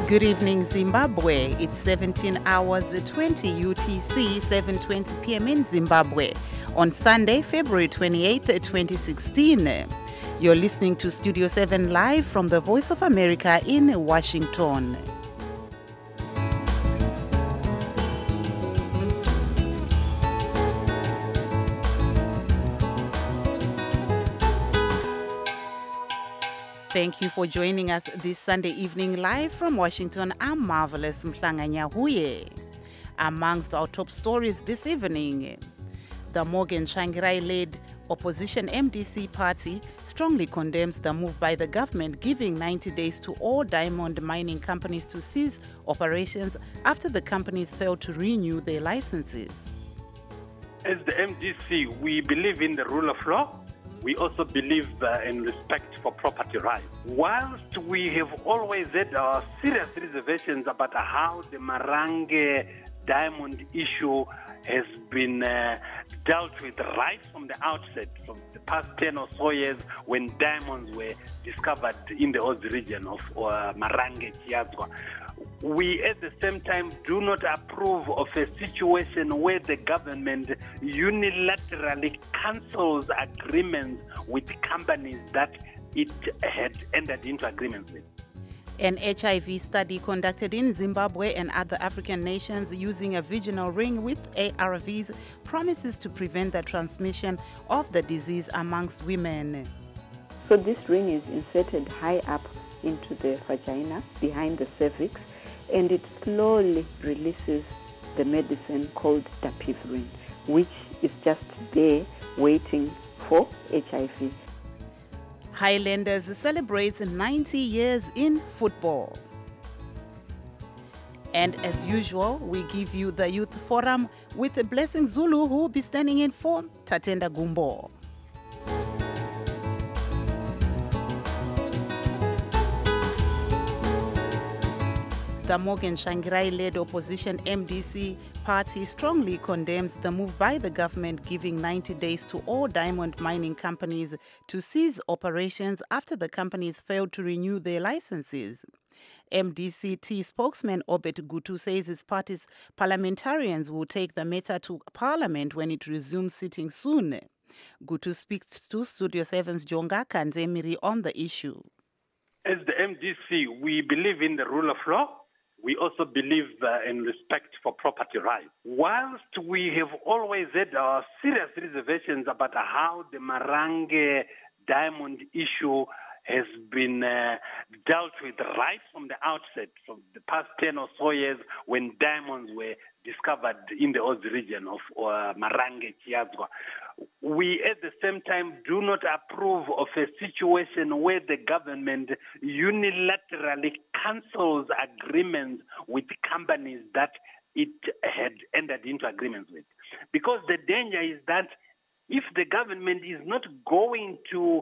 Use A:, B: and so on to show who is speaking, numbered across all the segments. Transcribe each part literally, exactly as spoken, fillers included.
A: Good evening, Zimbabwe. It's seventeen hours twenty U T C, seven twenty p m in Zimbabwe on Sunday, February twenty-eighth, twenty sixteen. You're listening to Studio seven live from the Voice of America in Washington. Thank you for joining us this Sunday evening live from Washington. I'm Marvelous Mhlanganyahuye. Amongst our top stories this evening, the Morgan Tsvangirai-led opposition M D C party strongly condemns the move by the government giving ninety days to all diamond mining companies to cease operations after the companies failed to renew their licenses.
B: As the M D C, we believe in the rule of law. We also believe uh, in respect for property rights. Whilst we have always had our serious reservations about how the Marange diamond issue has been uh, dealt with right from the outset, from the past ten or so years when diamonds were discovered in the Oz region of uh, Marange, Chiazwa. We at the same time do not approve of a situation where the government unilaterally cancels agreements with companies that it had entered into agreements with.
A: An H I V study conducted in Zimbabwe and other African nations using a vaginal ring with A R Vs promises to prevent the transmission of the disease amongst women.
C: So this ring is inserted high up into the vagina, behind the cervix, and it slowly releases the medicine called dapivirine, which is just there waiting for H I V.
A: Highlanders celebrates ninety years in football. And as usual, we give you the Youth Forum with Blessing Zulu, who will be standing in for Tatenda Gumbo. The Morgan Tsvangirai-led opposition M D C party strongly condemns the move by the government giving ninety days to all diamond mining companies to cease operations after the companies failed to renew their licenses. M D C T spokesman Obet Gutu says his party's parliamentarians will take the matter to Parliament when it resumes sitting soon. Gutu speaks to Studio seven's Jonga Kanzemiri on the issue.
B: As the M D C, we believe in the rule of law. We also believe uh, in respect for property rights. Whilst we have always had our serious reservations about how the Marange diamond issue has been uh, dealt with right from the outset, from the past ten or so years when diamonds were discovered in the Oz region of uh, Marange, Chiazwa. We at the same time do not approve of a situation where the government unilaterally cancels agreements with companies that it had entered into agreements with. Because the danger is that if the government is not going to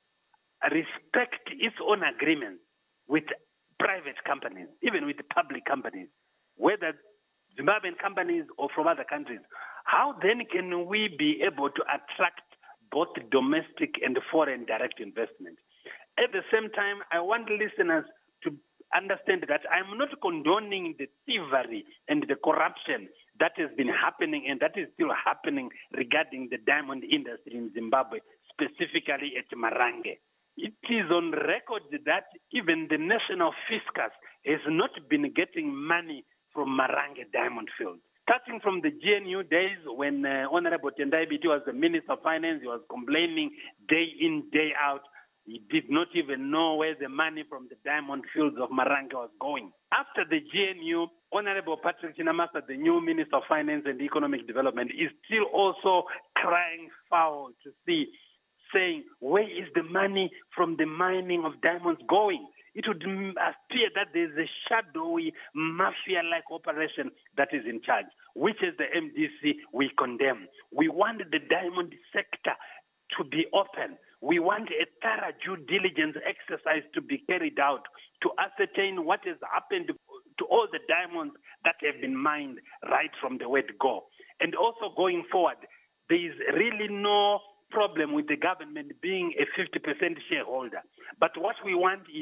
B: respect its own agreements with private companies, even with public companies, whether Zimbabwean companies or from other countries, how then can we be able to attract both domestic and foreign direct investment? At the same time, I want listeners to understand that I'm not condoning the thievery and the corruption that has been happening and that is still happening regarding the diamond industry in Zimbabwe, specifically at Marange. It is on record that even the national fiscus has not been getting money from Marange diamond field. Starting from the G N U days when uh, Honorable Tendai Biti was the Minister of Finance, he was complaining day in, day out. He did not even know where the money from the diamond fields of Marange was going. After the G N U, Honorable Patrick Chinamasa, the new Minister of Finance and Economic Development, is still also crying foul to see, saying, where is the money from the mining of diamonds going? It would appear that there is a shadowy mafia-like operation that is in charge, which as the M D C we condemn. We want the diamond sector to be open. We want a thorough due diligence exercise to be carried out to ascertain what has happened to all the diamonds that have been mined right from the word go. And also going forward, there is really no problem with the government being a fifty percent shareholder. But what we want is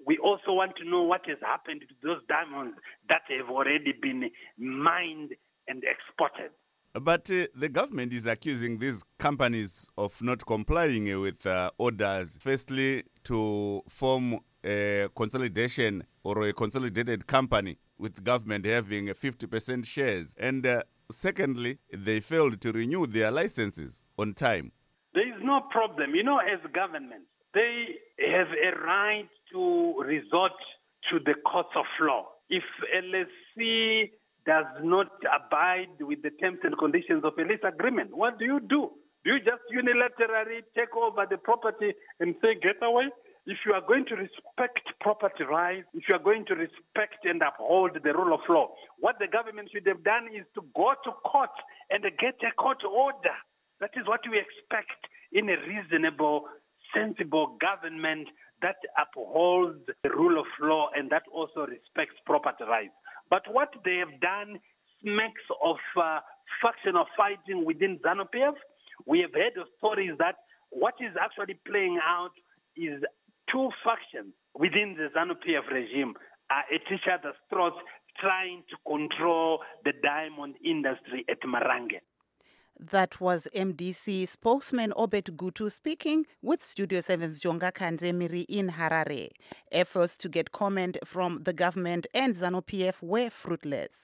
B: We also want to know what has happened to those diamonds that have already been mined and exported.
D: But uh, the government is accusing these companies of not complying with uh, orders. Firstly, to form a consolidation or a consolidated company with government having fifty percent shares. And uh, secondly, they failed to renew their licenses on time.
B: There is no problem. You know, as government, they have a right to resort to the courts of law. If L S C does not abide with the terms and conditions of a lease agreement, what do you do? Do you just unilaterally take over the property and say, get away? If you are going to respect property rights, if you are going to respect and uphold the rule of law, what the government should have done is to go to court and get a court order. That is what we expect in a reasonable, sensible government that upholds the rule of law and that also respects property rights. But what they have done smacks of uh, factional fighting within ZANU-P F. We have heard of stories that what is actually playing out is two factions within the ZANU-P F regime are at each other's throats trying to control the diamond industry at Marange.
A: That was M D C spokesman Obed Gutu speaking with Studio seven's Jonga Kanzemiri in Harare. Efforts to get comment from the government and ZANU-P F were fruitless.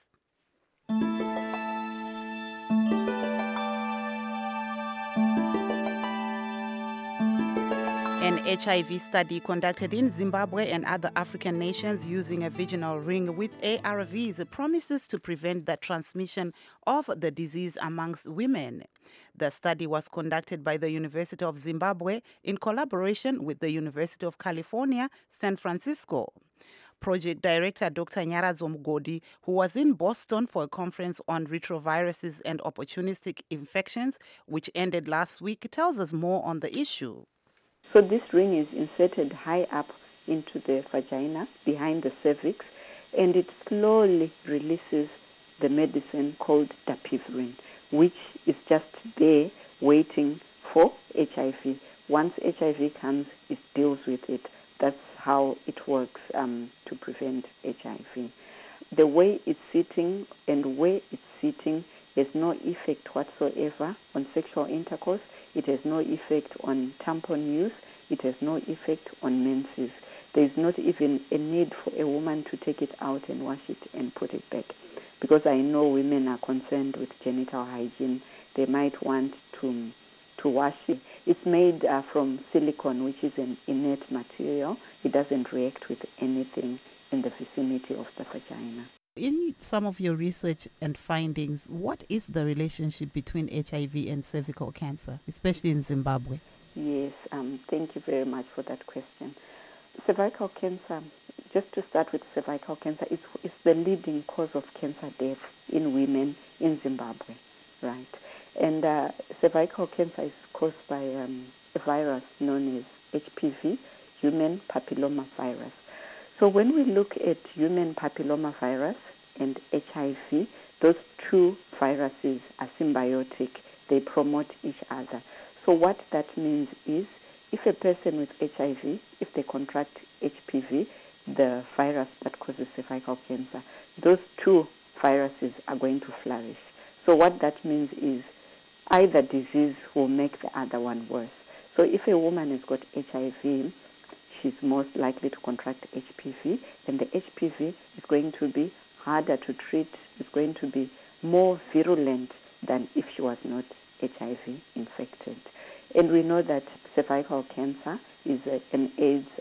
A: An H I V study conducted in Zimbabwe and other African nations using a vaginal ring with A R Vs promises to prevent the transmission of the disease amongst women. The study was conducted by the University of Zimbabwe in collaboration with the University of California, San Francisco. Project Director Doctor Nyaradzo Mugodi, who was in Boston for a conference on retroviruses and opportunistic infections, which ended last week, tells us more on the issue.
C: So this ring is inserted high up into the vagina, behind the cervix, and it slowly releases the medicine called dapivirine, which is just there waiting for H I V. Once H I V comes, it deals with it. That's how it works um, to prevent H I V. The way it's sitting and where it's sitting has no effect whatsoever on sexual intercourse. It has no effect on tampon use. It has no effect on menses. There is not even a need for a woman to take it out and wash it and put it back. Because I know women are concerned with genital hygiene. They might want to, to wash it. It's made uh, from silicone, which is an inert material. It doesn't react with anything in the vicinity of the vagina.
A: In some of your research and findings, what is the relationship between H I V and cervical cancer, especially in Zimbabwe?
C: Yes, um, thank you very much for that question. Cervical cancer, just to start with cervical cancer, it's, it's the leading cause of cancer death in women in Zimbabwe, right? And uh, cervical cancer is caused by um, a virus known as H P V, human papilloma virus. So when we look at human papilloma virus and H I V, those two viruses are symbiotic. They promote each other. So what that means is if a person with H I V, if they contract H P V, the virus that causes cervical cancer, those two viruses are going to flourish. So what that means is either disease will make the other one worse. So if a woman has got H I V, she's most likely to contract H P V, and the H P V is going to be harder to treat, it's going to be more virulent than if she was not H I V infected. And we know that cervical cancer is a, an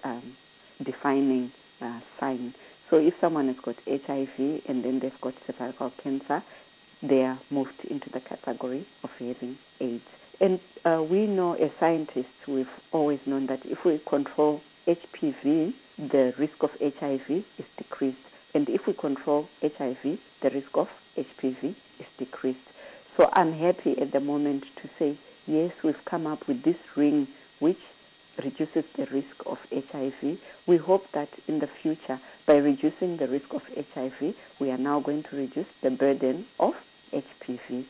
C: AIDS-defining um, uh, sign. So if someone has got H I V and then they've got cervical cancer, they are moved into the category of having AIDS. And uh, we know as scientists, we've always known that if we control H P V, the risk of H I V is decreased. And if we control H I V, the risk of H P V is decreased. So I'm happy at the moment to say, yes, we've come up with this ring which reduces the risk of H I V. We hope that in the future, by reducing the risk of H I V, we are now going to reduce the burden of H P V.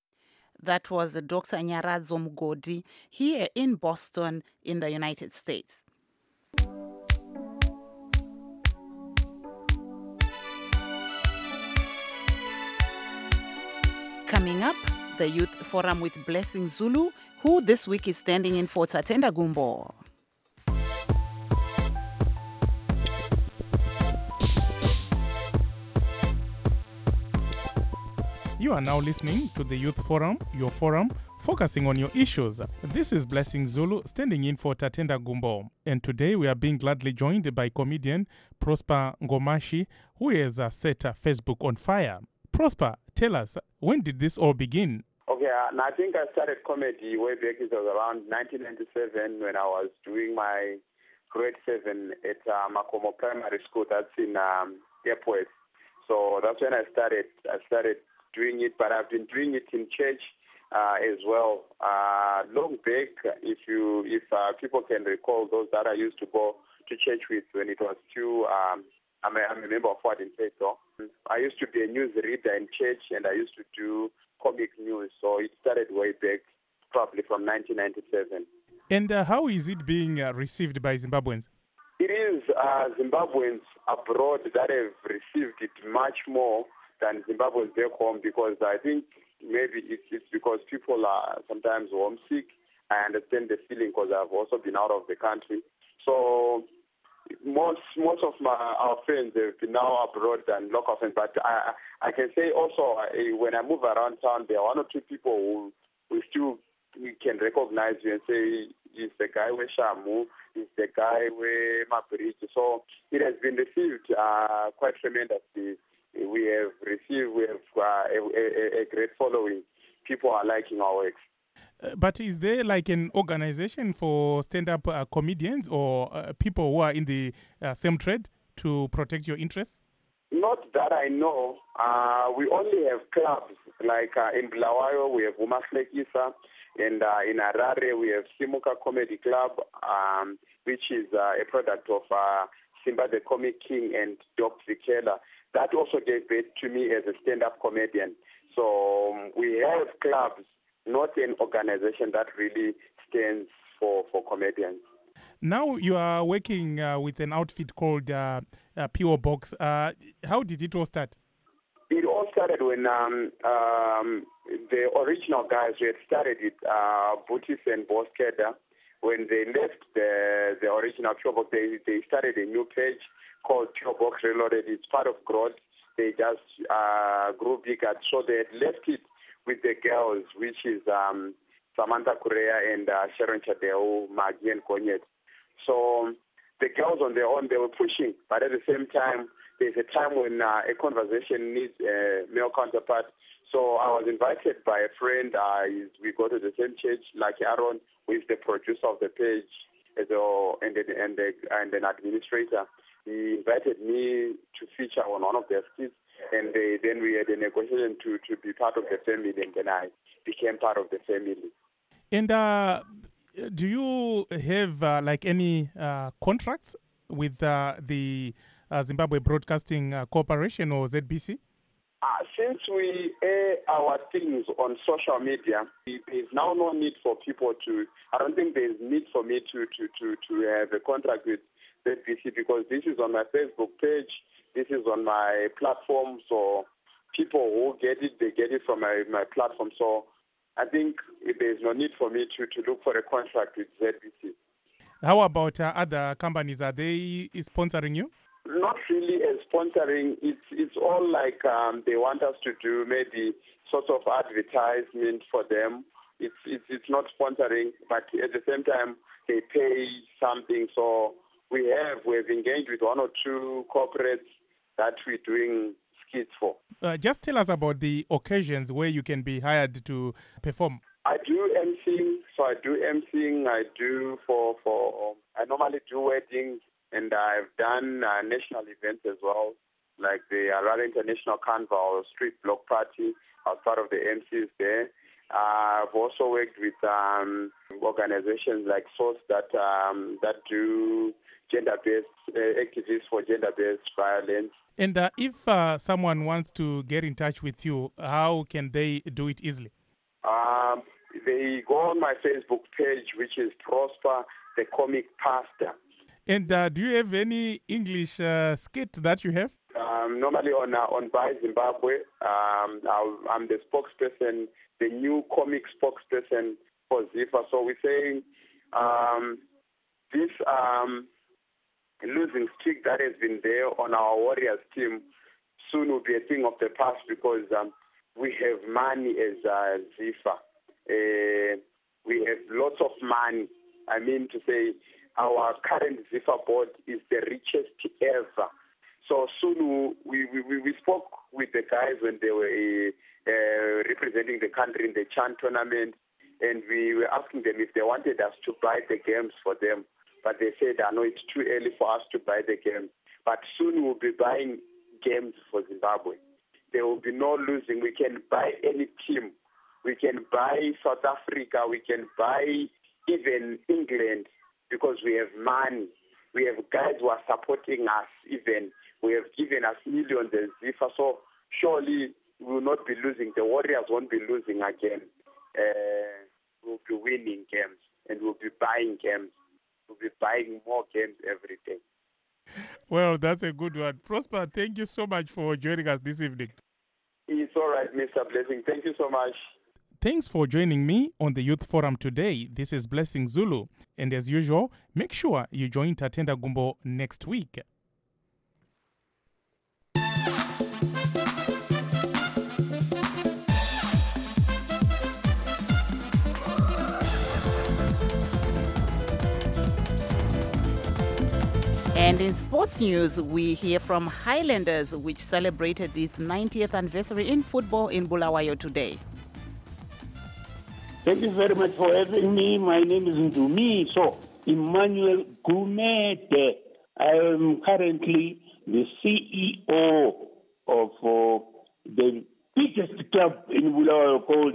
A: That was Doctor Nyaradzo Mugodi here in Boston in the United States. Coming up, the Youth Forum with Blessing Zulu, who this week is standing in for Tatenda Gumbo.
E: You are now listening to the Youth Forum, your forum, focusing on your issues. This is Blessing Zulu, standing in for Tatenda Gumbo. And today we are being gladly joined by comedian Prosper Ngomashi, who has uh, set uh, Facebook on fire. Prosper, tell us, when did this all begin?
F: Okay, uh, I think I started comedy way back, it was around nineteen ninety-seven when I was doing my grade seven at uh, Makomo Primary School, that's in um, Airport. So that's when I started, I started doing it, but I've been doing it in church uh, as well. Uh, long back, if you, if uh, people can recall those that I used to go to church with when it was still, um, I'm, a, I'm a member of What in Faith. So I used to be a news reader in church, and I used to do comic news. So it started way back, probably from nineteen ninety-seven.
E: And uh, how is it being uh, received by Zimbabweans?
F: It is uh, Zimbabweans abroad that have received it much more than Zimbabweans back home, because I think maybe it's, it's because people are sometimes homesick. I understand the feeling because I've also been out of the country. So most most of my our friends have been now abroad than local friends. But I I can say also uh, when I move around town, there are one or two people who we still we can recognize you and say, he's the guy with Shamu, he's the guy with Mabridge. So it has been received uh, quite tremendously. We have received, we have uh, a, a, a great following. People are liking our works.
E: Uh, but is there like an organization for stand-up uh, comedians or uh, people who are in the uh, same trade to protect your interests?
F: Not that I know. Uh, we only have clubs. Like uh, in Bulawayo, we have Umaslek Isa. And uh, in Harare, we have Simuka Comedy Club, um, which is uh, a product of uh, Simba the Comic King and Doc Vikela. That also gave birth to me as a stand-up comedian. So um, we have clubs, not an organization that really stands for, for comedians.
E: Now you are working uh, with an outfit called uh, uh, P O Box. Uh, how did it all start?
F: It all started when um, um, the original guys who had started it, uh, Butis and Boskeda, when they left the the original P O Box, they, they started a new page called P O Box Reloaded. It's part of Growth. They just uh, grew bigger. So they had left it with the girls, which is um, Samantha Correa and uh, Sharon Chadeo, Maggie and Konyet. So the girls on their own, they were pushing, but at the same time, there's a time when uh, a conversation needs a male counterpart. So I was invited by a friend. Uh, we go to the same church, like Aaron, who is the producer of the page as a, and, the, and, the, and an administrator. He invited me to feature on one of their skits, and they, then we had a negotiation to, to be part of the family, and then I became part of the family.
E: And uh, do you have uh, like any uh, contracts with uh, the uh, Zimbabwe Broadcasting uh, Corporation or Z B C?
F: Uh, since we air our things on social media, there's now no need for people to, I don't think there's need for me to, to, to, to have a contract with Z B C, because this is on my Facebook page, this is on my platform, so people who get it, they get it from my, my platform. So I think there's no need for me to, to look for a contract with Z B C.
E: How about uh, other companies? Are they sponsoring you?
F: Not really as sponsoring. It's it's all like um, they want us to do maybe sort of advertisement for them. It's it's it's not sponsoring, but at the same time they pay something. So we have we've engaged with one or two corporates that we're doing skits for.
E: Uh, just tell us about the occasions where you can be hired to perform.
F: I do emceeing, so I do emceeing. I do for for I normally do weddings. And I've done uh, national events as well, like the Harare International Carnival Street Block Party. I was part of the M Cs there. Uh, I've also worked with um, organizations like SOS that um, that do gender-based uh, activities for gender-based violence.
E: And uh, if uh, someone wants to get in touch with you, how can they do it easily?
F: Um, they go on my Facebook page, which is Prosper the Comic Pastor.
E: And uh, do you have any English uh, skit that you have?
F: Uh, um, normally on uh, on Buy Zimbabwe. Um, I'm the spokesperson, the new comic spokesperson for ZIFA. So we're saying um, this um, losing streak that has been there on our Warriors team soon will be a thing of the past because um, we have money as uh, ZIFA. Uh, we have lots of money. I mean to say our current ZIFA board is the richest ever. So soon we, we, we spoke with the guys when they were uh, representing the country in the Chan tournament, and we were asking them if they wanted us to buy the games for them. But they said, I know it's too early for us to buy the games. But soon we'll be buying games for Zimbabwe. There will be no losing. We can buy any team. We can buy South Africa. We can buy even England because we have money. We have guys who are supporting us even. We have given us millions as ZIFA. So surely we will not be losing. The Warriors won't be losing again. Uh, we'll be winning games and we'll be buying games. We'll be buying more games every day.
E: Well, that's a good one. Prosper, thank you so much for joining us this evening.
F: It's all right, Mister Blessing. Thank you so much.
E: Thanks for joining me on the Youth Forum today. This is Blessing Zulu. And as usual, make sure you join Tatenda Gumbo next week.
A: And in sports news, we hear from Highlanders, which celebrated its ninetieth anniversary in football in Bulawayo today.
G: Thank you very much for having me. My name is Ndumi. So, Emmanuel Gumede. I am currently the C E O of uh, the biggest club in Bulawayo called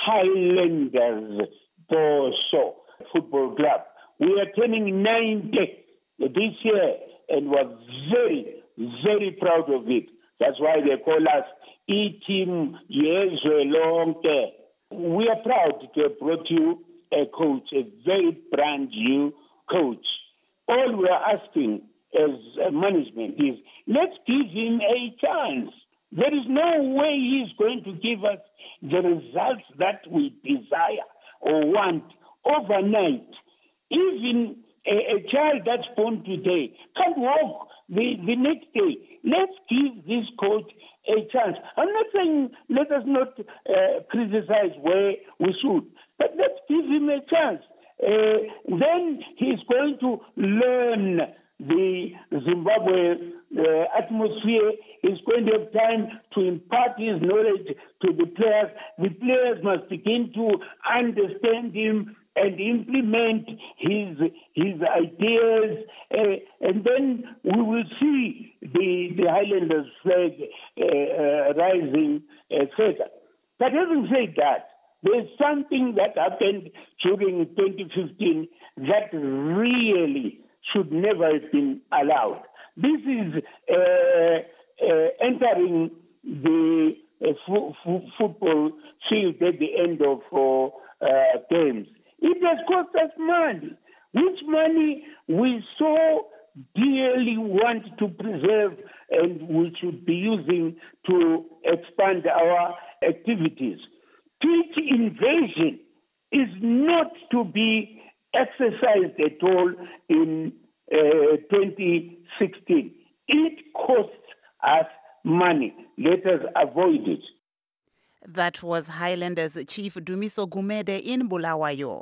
G: Highlanders Boso Football Club. We are turning ninety this year and we're very, very proud of it. That's why they call us E-Team Yezwelonke. We are proud to have brought you a coach, a very brand new coach. All we are asking as a management is let's give him a chance. There is no way he is going to give us the results that we desire or want overnight. Even a, a child that's born today can't walk the, the next day. Let's give this coach a chance. I'm not saying let us not uh, criticize where we should, but let's give him a chance. Uh, then he's going to learn the Zimbabwe uh, atmosphere. He's going to have time to impart his knowledge to the players. The players must begin to understand him and implement his his ideas, uh, and then we will see the, the Highlanders flag uh, uh, rising uh, further. But having said that, there's something that happened during twenty fifteen that really should never have been allowed. This is uh, uh, entering the uh, f- f- football field at the end of uh, uh, games. It has cost us money, which money we so dearly want to preserve and we should be using to expand our activities. Pitch invasion is not to be exercised at all in uh, twenty sixteen. It costs us money. Let us avoid it.
A: That was Highlanders Chief Dumiso Gumede in Bulawayo.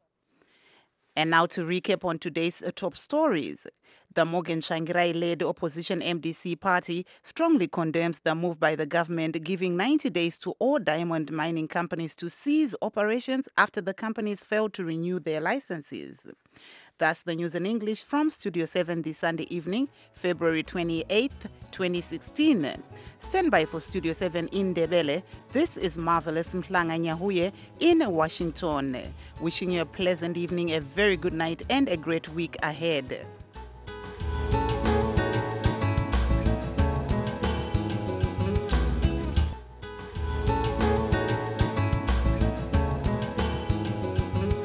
A: And now to recap on today's top stories. The Morgan Tsvangirai-led opposition M D C party strongly condemns the move by the government giving ninety days to all diamond mining companies to cease operations after the companies failed to renew their licenses. That's the news in English from Studio seven this Sunday evening, February twenty-eighth, twenty sixteen. Stand by for Studio seven in Ndebele. This is Marvelous Mhlanga Nyahuye in Washington. Wishing you a pleasant evening, a very good night, and a great week ahead.